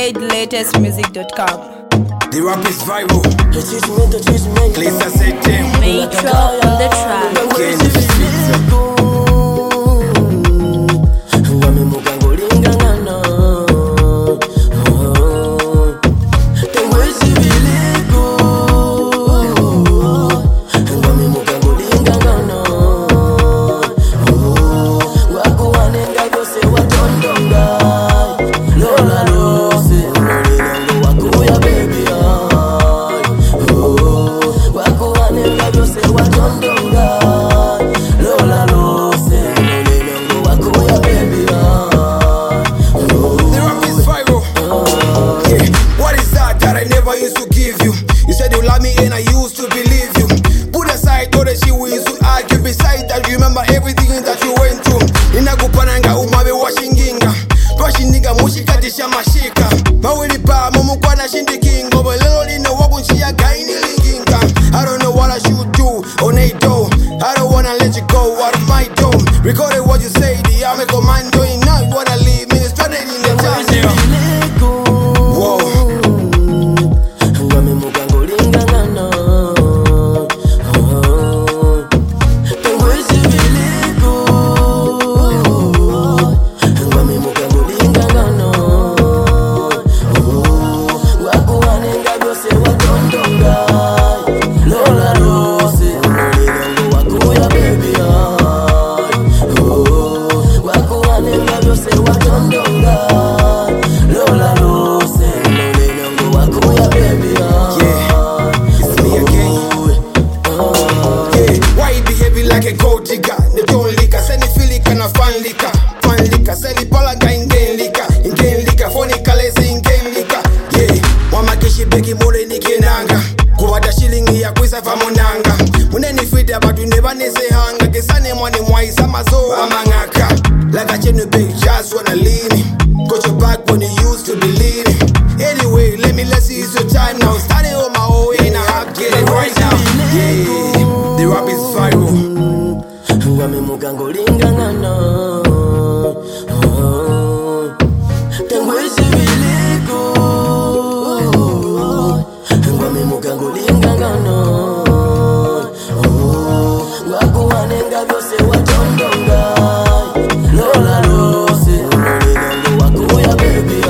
ZLatestmusic.com. The rap is viral. Place I said them. Metro on the track. Again, the streets. You said you love me and I used to believe you. Put aside all the shit we used to argue. Besides that, remember everything that you went through. Inakupananga umabe washinginga twashindiga mushikatisha mashika mawili pa mumukwana shindikingo belelo lino wakunchia gaini linginga. I don't know what I should do on a door. I don't wanna let you go out of my dome. Recorded what you say, the army commando. You know you wanna leave me stranded in the jungle. Like a gold digger, the don't liquor, send it filica na fan liquor, send it palaga in game liquor, phone kalezi in game liquor, yeah. Mama kishi beki more ni kenanga, kuwada shilingi ya kwisa famonanga, muneni fida but you never nese hanga, kesane mwani mwaisa mazo amangaka, like a chenu big just wanna lean, got your back when you used to be leaning. Anyway, let's see it's your time now, starting on my own and I have get it right now, yeah. The rap is viral. Ngami mugango lingangana Tengwezi viliko Ngami mugango lingangana Wakuwanenga vyose watondonga Lola lose Muligango wakuya baby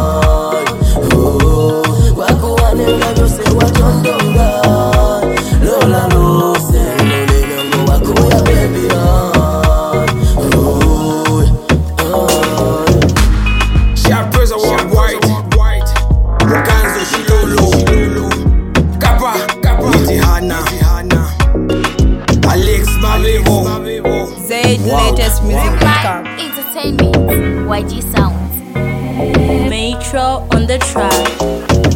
Wakuwanenga vyose watondonga Lola lose Muligango wakuya baby Sharpers are worldwide. Muganzo Shilolo. Kappa. Nitihana. Alex Mavivo. ZLatestmusic.com. Entertainment. YG Sounds. Metro on the track.